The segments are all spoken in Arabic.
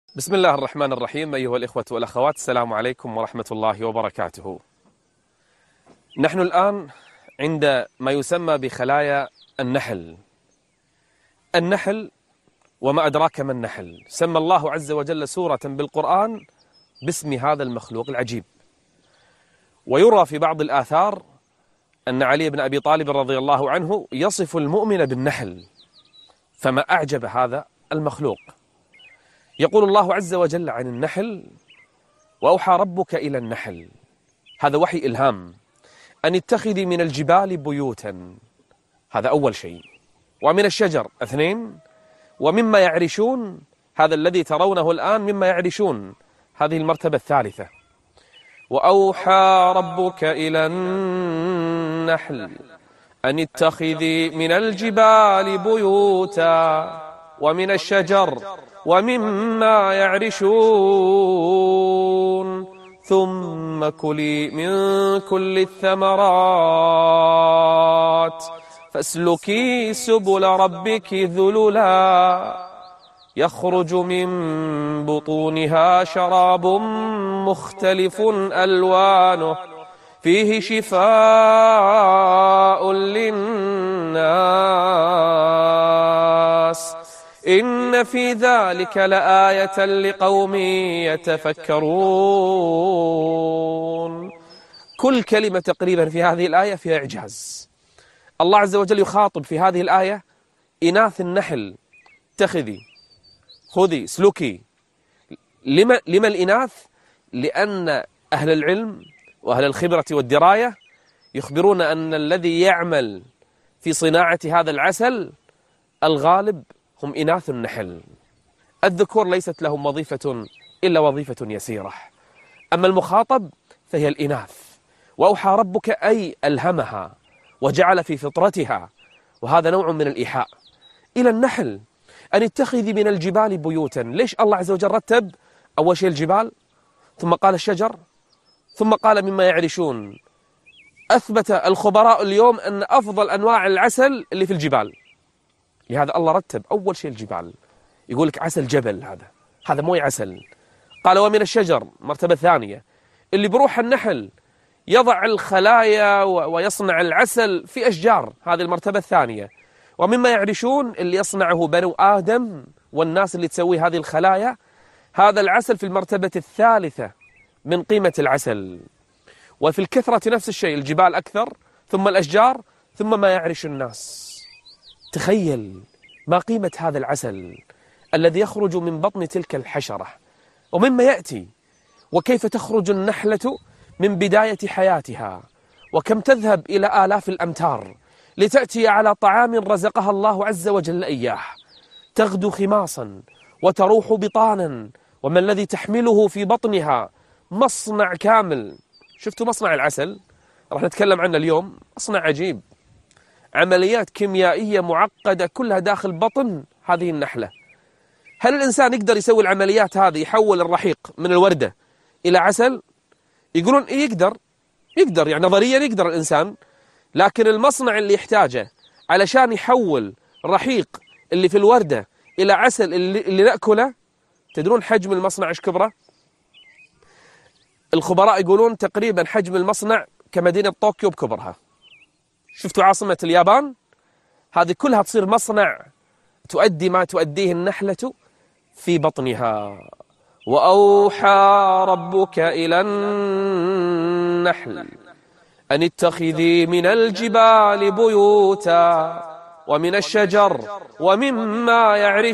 بسم الله الرحمن الرحيم. أيها الإخوة والأخوات، السلام عليكم ورحمة الله وبركاته. نحن الآن عند ما يسمى بخلايا النحل. النحل وما أدراك ما النحل. سمى الله عز وجل سورة بالقرآن باسم هذا المخلوق العجيب. ويرى في بعض الآثار أن علي بن أبي طالب رضي الله عنه يصف المؤمن بالنحل، فما أعجب هذا المخلوق. يقول الله عز وجل عن النحل: وأوحى ربك إلى النحل. هذا وحي إلهام، أن اتخذي من الجبال بيوتا. هذا أول شيء. ومن الشجر 2. ومما يعرشون. هذا الذي ترونه الآن مما يعرشون، هذه المرتبة الثالثة. وأوحى ربك إلى النحل أن اتخذي من الجبال بيوتا ومن الشجر ومما يعرشون ثم كلي من كل الثمرات فاسلكي سبل ربك ذللا يخرج من بطونها شراب مختلف ألوانه فيه شفاء للناس إن في ذلك لآية لقوم يتفكرون. كل كلمة تقريبا في هذه الآية فيها إعجاز. الله عز وجل يخاطب في هذه الآية إناث النحل: اتخذي، خذي، سلكي. لما الإناث؟ لأن أهل العلم وأهل الخبرة والدراية يخبرون أن الذي يعمل في صناعة هذا العسل الغالب هم إناث النحل. الذكور ليست لهم وظيفة إلا وظيفة يسيرة، أما المخاطب فهي الإناث. وأوحى ربك أي ألهمها وجعل في فطرتها، وهذا نوع من الإيحاء، إلى النحل أن اتخذي من الجبال بيوتا. ليش الله عز وجل رتب أول شيء الجبال، ثم قال الشجر، ثم قال مما يعرشون؟ أثبت الخبراء اليوم أن أفضل أنواع العسل اللي في الجبال، لهذا الله رتب أول شيء الجبال. يقول لك عسل جبل، هذا مو عسل. قال ومن الشجر، مرتبة ثانية، اللي بروح النحل يضع الخلايا ويصنع العسل في أشجار، هذه المرتبة الثانية. ومما يعرشون، اللي يصنعه بنو آدم والناس اللي تسوي هذه الخلايا، هذا العسل في المرتبة الثالثة من قيمة العسل. وفي الكثرة نفس الشيء، الجبال أكثر، ثم الأشجار، ثم ما يعرش الناس. تخيل ما قيمة هذا العسل الذي يخرج من بطن تلك الحشرة، ومما يأتي، وكيف تخرج النحلة من بداية حياتها، وكم تذهب إلى آلاف الأمتار لتأتي على طعام رزقها الله عز وجل إياه. تغدو خماصا وتروح بطانا، وما الذي تحمله في بطنها؟ مصنع كامل. شفتوا مصنع العسل؟ راح نتكلم عنه اليوم. مصنع عجيب، عمليات كيميائية معقدة كلها داخل بطن هذه النحلة. هل الإنسان يقدر يسوي العمليات هذه، يحول الرحيق من الوردة إلى عسل؟ يقولون إيه، يقدر يعني نظريا يقدر الإنسان، لكن المصنع اللي يحتاجه علشان يحول الرحيق اللي في الوردة إلى عسل اللي نأكله، تدرون حجم المصنع إيش كبره؟ الخبراء يقولون تقريبا حجم المصنع كمدينة طوكيو بكبرها. شفتوا عاصمة اليابان؟ هذه كلها تصير مصنع تؤدي ما تؤديه النحلة في بطنها. وأوحى ربك إلى النحل أن اتخذي من الجبال بيوتا ومن الشجر ومما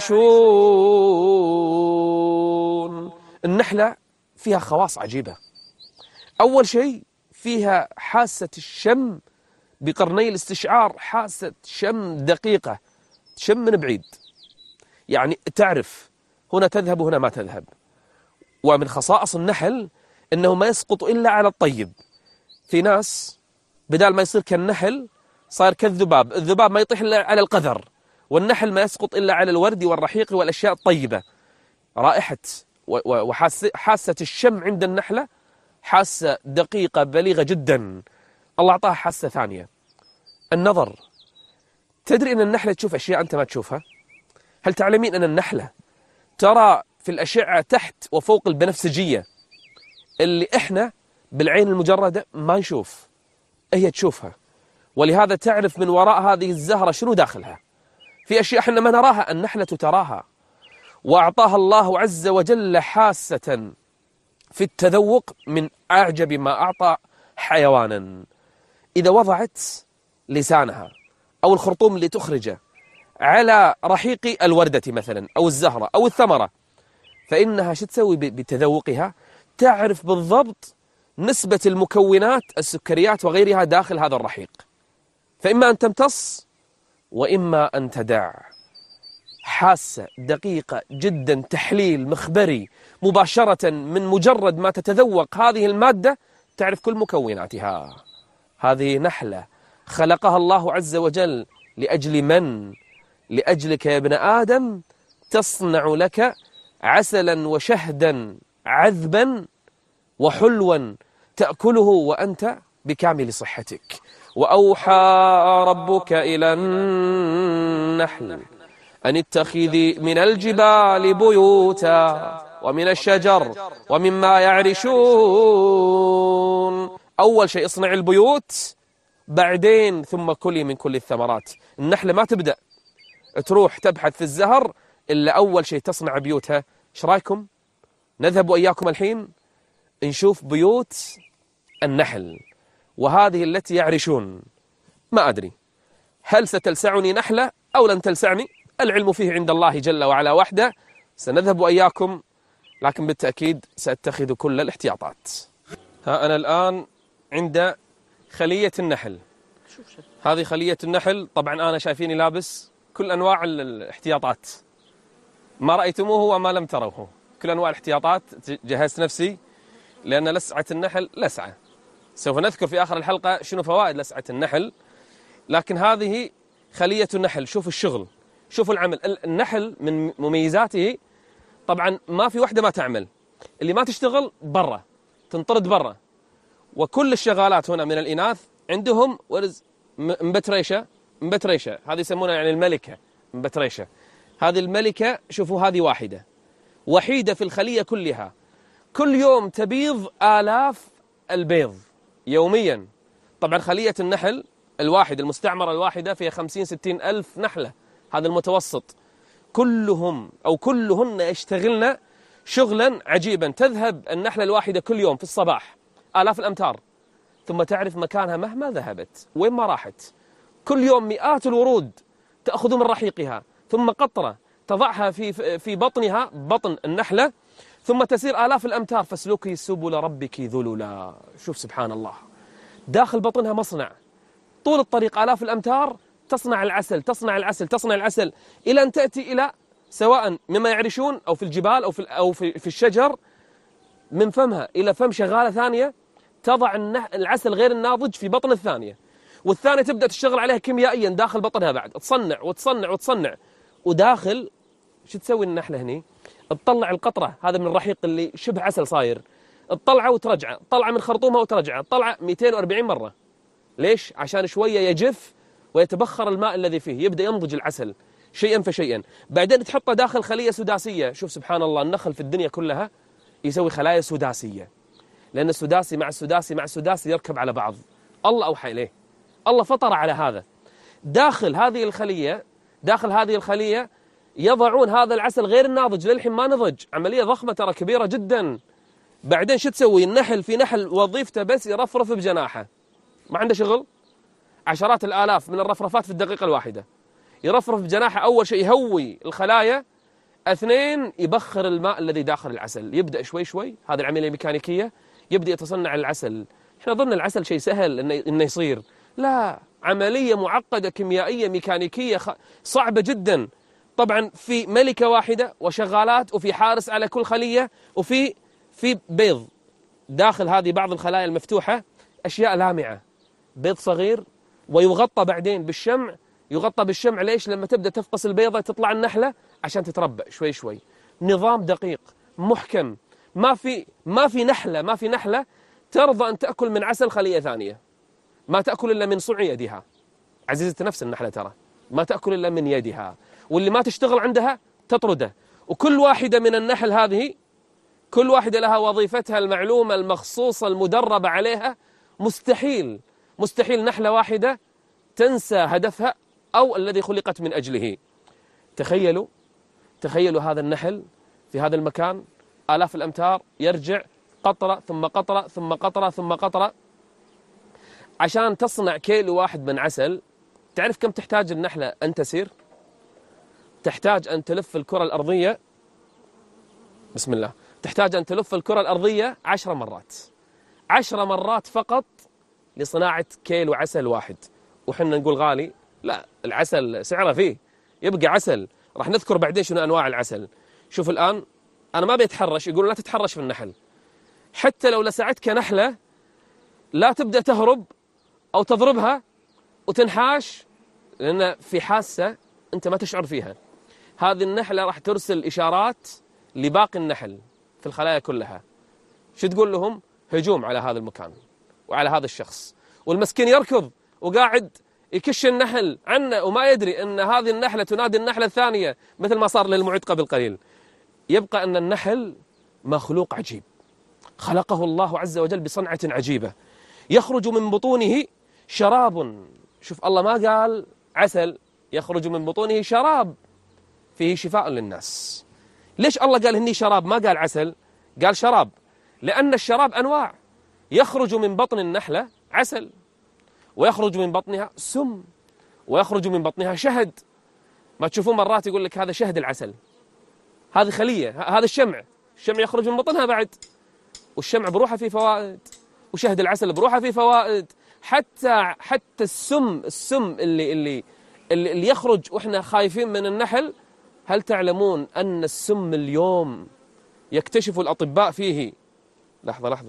يعرشون. النحلة فيها خواص عجيبة. أول شيء فيها حاسة الشم بقرني الاستشعار، حاسة شم دقيقة، شم من بعيد، يعني تعرف هنا تذهب وهنا ما تذهب. ومن خصائص النحل أنه ما يسقط إلا على الطيب. في ناس بدال ما يصير كالنحل صار كالذباب، الذباب ما يطيح إلا على القذر، والنحل ما يسقط إلا على الورد والرحيق والأشياء الطيبة. رائحة وحاسة الشم عند النحلة حاسة دقيقة بليغة جدا. الله أعطاها حاسة ثانية، النظر. تدري أن النحلة تشوف أشياء أنت ما تشوفها؟ هل تعلمين أن النحلة ترى في الأشعة تحت وفوق البنفسجية اللي إحنا بالعين المجردة ما نشوف، هي تشوفها، ولهذا تعرف من وراء هذه الزهرة شنو داخلها. في أشياء إحنا ما نراها، النحلة تراها، وأعطاها الله عز وجل حاسة في التذوق من أعجب ما أعطى حيوانا. إذا وضعت لسانها أو الخرطوم اللي تخرجه على رحيق الوردة مثلا أو الزهرة أو الثمرة، فإنها شو تسوي بتذوقها؟ تعرف بالضبط نسبة المكونات السكريات وغيرها داخل هذا الرحيق، فإما أن تمتص وإما أن تدع. حاسة دقيقة جدا، تحليل مخبري مباشرة، من مجرد ما تتذوق هذه المادة تعرف كل مكوناتها. هذه نحلة خلقها الله عز وجل لأجل من؟ لأجلك يا ابن آدم، تصنع لك عسلا وشهدا عذبا وحلوا تأكله وأنت بكامل صحتك. وأوحى ربك إلى النحل أن اتخذي من الجبال بيوتا ومن الشجر ومما يعرشون. أول شيء اصنع البيوت، بعدين ثم كلي من كل الثمرات. النحلة ما تبدأ تروح تبحث في الزهر إلا أول شيء تصنع بيوتها. ايش رايكم نذهب وإياكم الحين نشوف بيوت النحل، وهذه التي يعرشون. ما أدري هل ستلسعني نحلة أو لن تلسعني، العلم فيه عند الله جل وعلا وحده. سنذهب وإياكم، لكن بالتأكيد سأتخذ كل الاحتياطات. ها أنا الآن عند خلية النحل. هذه خلية النحل، طبعا أنا شايفيني لابس كل أنواع الاحتياطات، ما رأيتموه وما لم تروه، كل أنواع الاحتياطات. جهزت نفسي لأن لسعة النحل لسعة، سوف نذكر في آخر الحلقة شنو فوائد لسعة النحل. لكن هذه خلية النحل، شوف الشغل، شوف العمل. النحل من مميزاته طبعا ما في وحدة ما تعمل، اللي ما تشتغل برا تنطرد برا. وكل الشغالات هنا من الإناث عندهم ورز مبتريشة، هذه يسمونها يعني الملكة مبتريشة. هذه الملكة شوفوا، هذه واحدة وحيدة في الخلية كلها، كل يوم تبيض آلاف البيض يوميا. طبعا خلية النحل الواحد، المستعمرة الواحدة فيها 50-60 ألف نحلة، هذا المتوسط. كلهم أو كلهن يشتغلن شغلا عجيبا. تذهب النحلة الواحدة كل يوم في الصباح آلاف الأمتار، ثم تعرف مكانها مهما ذهبت وين ما راحت. كل يوم مئات الورود تأخذ من رحيقها، ثم قطرة تضعها في بطنها، بطن النحلة، ثم تسير آلاف الأمتار. فاسلكي سبل ربك ذللا. شوف سبحان الله، داخل بطنها مصنع، طول الطريق آلاف الأمتار تصنع العسل، تصنع العسل إلى أن تأتي إلى سواء مما يعرشون أو في الجبال أو في الشجر، من فمها إلى فم شغالة ثانية تضع العسل غير الناضج في بطن الثانية، والثانية تبدأ تشتغل عليها كيميائيا داخل بطنها بعد، تصنع وتصنع وتصنع. وداخل شو تسوي النحلة هني؟ تطلع القطرة، هذا من الرحيق اللي شبه عسل صاير، تطلعه وترجعه، طلع من خرطومها وترجعه، طلع 240 مرة. ليش؟ عشان شوية يجف ويتبخر الماء الذي فيه، يبدأ ينضج العسل شيئا فشيئا. بعدين تحطه داخل خلية سداسية. شوف سبحان الله، النخل في الدنيا كلها يسوي خلايا سداسية، لأن السداسي مع السداسي مع السداسي يركب على بعض. الله أوحى إليه، الله فطر على هذا. داخل هذه الخلية يضعون هذا العسل غير الناضج، للحين ما نضج، عملية ضخمة ترى، كبيرة جدا. بعدين شو تسوي النحل؟ في نحل وظيفته بس يرفرف بجناحه، ما عنده شغل، عشرات الآلاف من الرفرفات في الدقيقة الواحدة. يرفرف بجناحه، أول شيء يهوي الخلايا، 2 يبخر الماء الذي داخل العسل. يبدأ شوي شوي، هذه العملية ميكانيكية، يبدأ يتصنع العسل. احنا ظن العسل شيء سهل إنه يصير، لا، عملية معقدة كيميائية ميكانيكية صعبة جدا. طبعا في ملكة واحدة وشغالات، وفي حارس على كل خلية، وفي بيض داخل هذه بعض الخلايا المفتوحة، أشياء لامعة، بيض صغير ويغطى بعدين بالشمع. يغطى بالشمع ليش؟ لما تبدأ تفقس البيضة تطلع النحلة عشان تتربى شوي شوي. نظام دقيق محكم، ما في نحلة ترضى أن تأكل من عسل خلية ثانية، ما تأكل إلا من صنع يدها. عزيزة نفس النحلة ترى ما تأكل إلا من يدها، واللي ما تشتغل عندها تطرده. وكل واحدة من النحل هذه كل واحدة لها وظيفتها المعلومة المخصوصة المدربة عليها. مستحيل نحلة واحدة تنسى هدفها أو الذي خلقت من أجله. تخيلوا هذا النحل في هذا المكان آلاف الأمتار، يرجع قطرة ثم قطرة ثم قطرة ثم قطرة عشان تصنع كيلو واحد من عسل. تعرف كم تحتاج النحلة أن تسير؟ تحتاج أن تلف الكرة الأرضية، بسم الله، تحتاج أن تلف الكرة الأرضية 10 مرات، 10 مرات فقط لصناعة كيلو عسل واحد. وحنا نقول غالي، لا، العسل سعره فيه، يبقى عسل. راح نذكر بعدين شنو أنواع العسل. شوف الآن أنا ما بيتحرش، يقولون لا تتحرش في النحل. حتى لو لسعتك نحلة لا تبدأ تهرب أو تضربها وتنحاش، لأن في حاسة أنت ما تشعر فيها. هذه النحلة راح ترسل إشارات لباقي النحل في الخلايا كلها. شو تقول لهم؟ هجوم على هذا المكان وعلى هذا الشخص. والمسكين يركض وقاعد يكش النحل عنه وما يدري أن هذه النحلة تنادي النحلة الثانية، مثل ما صار للمعد قبل قليل. يبقى أن النحل مخلوق عجيب خلقه الله عز وجل بصنعة عجيبة، يخرج من بطونه شراب. شوف الله ما قال عسل، يخرج من بطونه شراب فيه شفاء للناس. ليش الله قال هني شراب ما قال عسل؟ قال شراب لأن الشراب أنواع. يخرج من بطن النحلة عسل، ويخرج من بطنها سم، ويخرج من بطنها شهد. ما تشوفون مرات يقول لك هذا شهد العسل، هذه خلية، هذا الشمع يخرج من بطنها بعد، والشمع بروحه فيه فوائد، وشهد العسل بروحه فيه فوائد. حتى السم اللي يخرج واحنا خايفين من النحل. هل تعلمون أن السم اليوم يكتشف الأطباء فيه، لحظة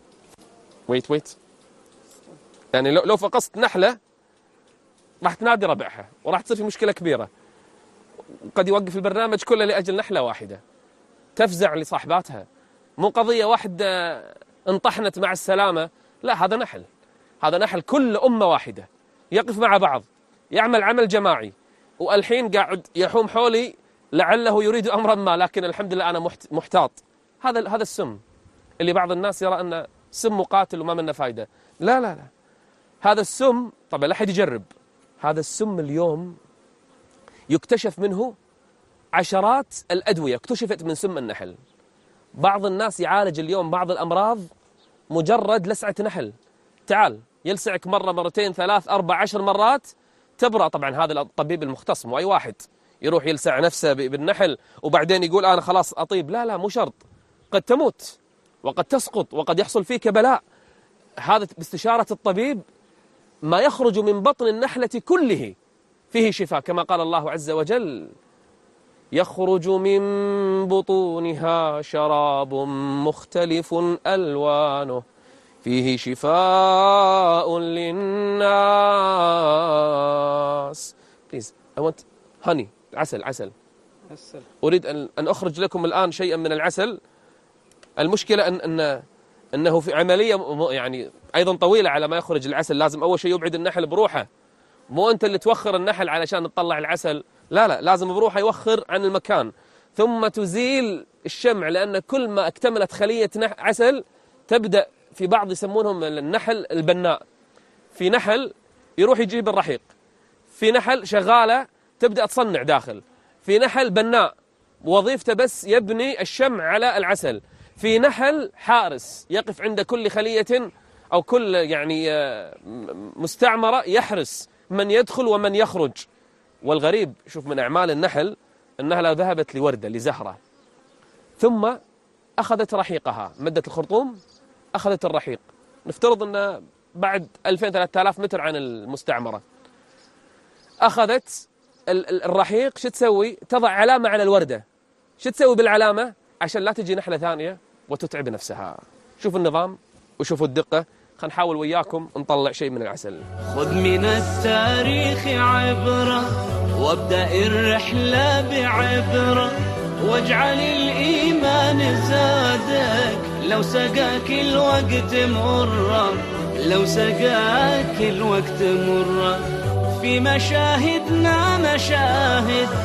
ويت، يعني لو فقست نحلة راح تنادي ربعها وراح تصير في مشكلة كبيرة، وقد يوقف البرنامج كله لأجل نحلة واحدة تفزع لصاحباتها. مو قضية واحدة انطحنت مع السلامة، لا، هذا نحل كل أمة واحدة يقف مع بعض، يعمل عمل جماعي. والحين قاعد يحوم حولي لعله يريد أمرا ما، لكن الحمد لله أنا محتاط. هذا السم اللي بعض الناس يرى أنه سم مقاتل وما منه فايدة. لا، هذا السم طبعا لا حد يجرب. هذا السم اليوم يكتشف منه عشرات الأدوية اكتشفت من سم النحل. بعض الناس يعالج اليوم بعض الأمراض مجرد لسعة نحل. تعال يلسعك مرة، مرتين، 3، 4، 10 مرات تبرأ. طبعا هذا الطبيب المختص، مو أي واحد يروح يلسع نفسه بالنحل وبعدين يقول أنا خلاص أطيب. لا، مو شرط، قد تموت وقد تسقط وقد يحصل فيك بلاء. هذا باستشارة الطبيب. ما يخرج من بطن النحلة كله فيه شفاء، كما قال الله عز وجل: يخرج من بطونها شراب مختلف ألوانه فيه شفاء للناس. Please, I want honey. عسل. أريد أن أخرج لكم الآن شيئا من العسل. المشكلة أنه في عملية يعني أيضا طويلة على ما يخرج العسل. لازم أول شيء يبعد النحل بروحه، مو أنت اللي توخر النحل علشان تطلع العسل. لا، لازم بروحه يوخر عن المكان، ثم تزيل الشمع، لأن كل ما اكتملت خلية عسل تبدأ في بعض يسمونهم النحل البناء. في نحل يروح يجيب الرحيق، في نحل شغالة تبدأ تصنع داخل، في نحل بناء وظيفته بس يبني الشمع على العسل، في نحل حارس يقف عند كل خلية أو كل يعني مستعمرة يحرس من يدخل ومن يخرج. والغريب شوف من أعمال النحل أنها لو ذهبت لوردة لزهرة ثم أخذت رحيقها، مدت الخرطوم أخذت الرحيق، نفترض أن بعد 2000-3000 متر عن المستعمرة أخذت الرحيق، شو تسوي؟ تضع علامة على الوردة. شو تسوي بالعلامة؟ عشان لا تجي نحلة ثانية وتتعب نفسها. شوف النظام وشوفوا الدقة. خلينا نحاول وياكم نطلع شيء من العسل. خذ من التاريخ عبرة وابدأ الرحلة بعبرة، واجعل الإيمان زادك لو سقاك الوقت مرة، لو سقاك الوقت مرة. في مشاهدنا مشاهد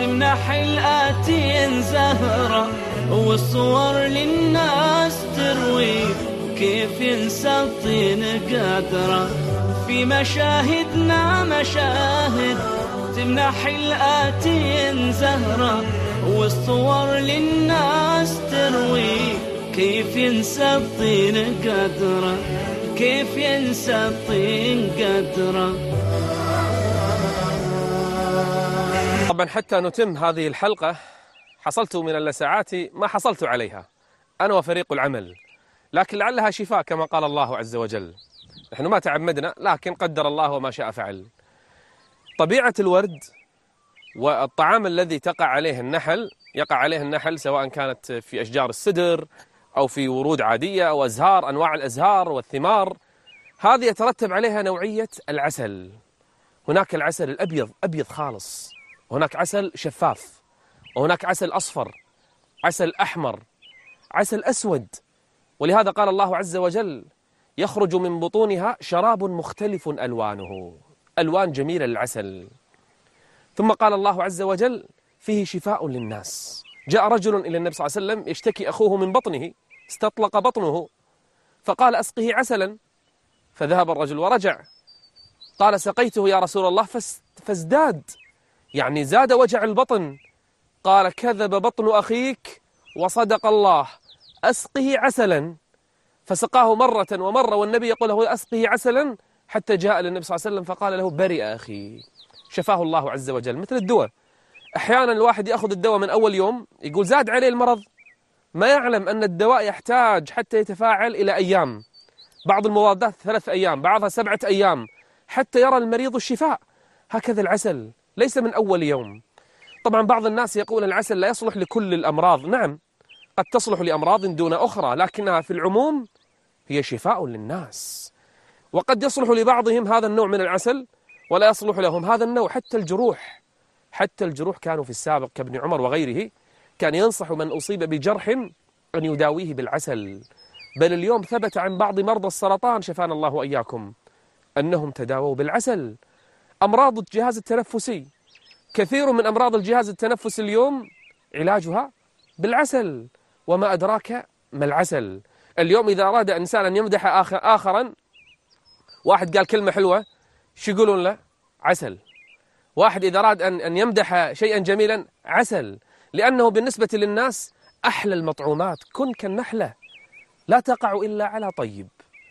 تمنح الآتين زهرة والصور للناس تروي، كيف ينسى الطين قدره في مشاهدنا مشاهد. تمنح الآتين زهرة والصور للناس تروي، كيف ينسى الطين قدره، كيف ينسى الطين قدره. طبعا حتى نتم هذه الحلقة حصلت من اللسعات ما حصلت عليها أنا وفريق العمل، لكن لعلها شفاء كما قال الله عز وجل. نحن ما تعمدنا، لكن قدر الله وما شاء فعل. طبيعة الورد والطعام الذي يقع عليه النحل سواء كانت في أشجار السدر أو في ورود عادية أو أزهار، أنواع الأزهار والثمار، هذه يترتب عليها نوعية العسل. هناك العسل الأبيض أبيض خالص، وهناك عسل شفاف، وهناك عسل أصفر، عسل أحمر، عسل أسود. ولهذا قال الله عز وجل: يخرج من بطونها شراب مختلف ألوانه، ألوان جميلة للعسل. ثم قال الله عز وجل: فيه شفاء للناس. جاء رجل إلى النبي صلى الله عليه وسلم يشتكي أخوه من بطنه، استطلق بطنه، فقال: أسقه عسلا. فذهب الرجل ورجع، قال: سقيته يا رسول الله فازداد، يعني زاد وجع البطن. قال: كذب بطن أخيك وصدق الله، أسقه عسلا. فسقاه مرة ومرة، والنبي يقول له: أسقه عسلا، حتى جاء للنبي صلى الله عليه وسلم فقال له: برئ أخي، شفاه الله عز وجل. مثل الدواء، أحيانا الواحد يأخذ الدواء من أول يوم يقول زاد عليه المرض، ما يعلم أن الدواء يحتاج حتى يتفاعل إلى أيام، بعض المضادات 3 أيام، بعضها 7 أيام، حتى يرى المريض الشفاء. هكذا العسل ليس من أول يوم. طبعا بعض الناس يقول العسل لا يصلح لكل الأمراض. نعم، قد تصلح لأمراض دون أخرى، لكنها في العموم هي شفاء للناس. وقد يصلح لبعضهم هذا النوع من العسل ولا يصلح لهم هذا النوع. حتى الجروح كانوا في السابق كابن عمر وغيره كان ينصح من أصيب بجرح أن يداويه بالعسل. بل اليوم ثبت عن بعض مرضى السرطان شفانا الله وإياكم أنهم تداووا بالعسل. أمراض الجهاز التنفسي، كثير من أمراض الجهاز التنفسي اليوم علاجها بالعسل. وما أدراك ما العسل. اليوم إذا أراد إنسان أن يمدح آخرا، واحد قال كلمة حلوة، شو يقولون له؟ عسل. واحد إذا أراد أن يمدح شيئا جميلا، عسل. لأنه بالنسبة للناس أحلى المطعومات. كن كالنحلة لا تقع إلا على طيب،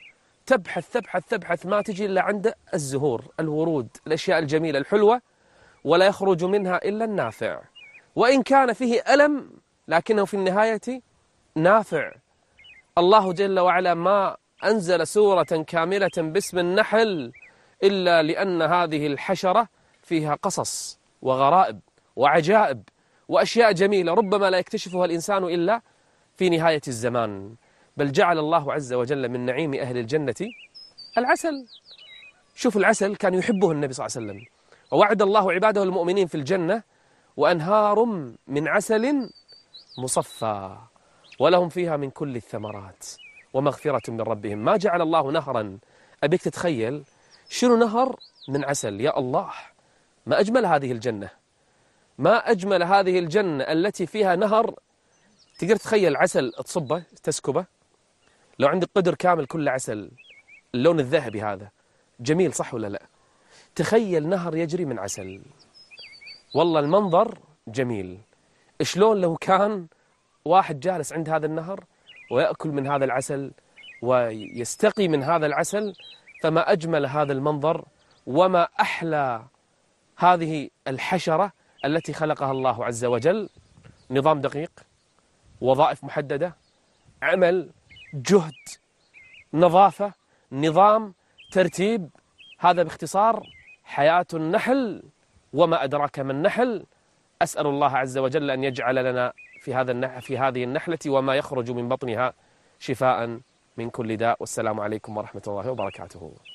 تبحث ما تجي إلا عند الزهور، الورود، الأشياء الجميلة الحلوة، ولا يخرج منها إلا النافع. وإن كان فيه ألم لكنه في النهاية نافع. الله جل وعلا ما أنزل سورة كاملة باسم النحل إلا لأن هذه الحشرة فيها قصص وغرائب وعجائب وأشياء جميلة ربما لا يكتشفها الإنسان إلا في نهاية الزمان. بل جعل الله عز وجل من نعيم أهل الجنة العسل. شوف العسل كان يحبه النبي صلى الله عليه وسلم، ووعد الله عباده المؤمنين في الجنة وأنهار من عسل مصفى ولهم فيها من كل الثمرات ومغفرة من ربهم. ما جعل الله نهرا، أبيك تتخيل شنو نهر من عسل. يا الله، ما أجمل هذه الجنة، ما أجمل هذه الجنة التي فيها نهر. تقدر تخيل عسل تصبه تسكبه، لو عندك قدر كامل كله عسل، اللون الذهبي هذا جميل صح ولا لا؟ تخيل نهر يجري من عسل، والله المنظر جميل. شلون لو كان واحد جالس عند هذا النهر ويأكل من هذا العسل ويستقي من هذا العسل، فما أجمل هذا المنظر وما أحلى هذه الحشرة التي خلقها الله عز وجل. نظام دقيق، وظائف محددة، عمل، جهد، نظافة، نظام، ترتيب. هذا باختصار حياة النحل وما أدراك ما النحل. أسأل الله عز وجل أن يجعل لنا في هذه النحلة وما يخرج من بطنها شفاء من كل داء. والسلام عليكم ورحمة الله وبركاته.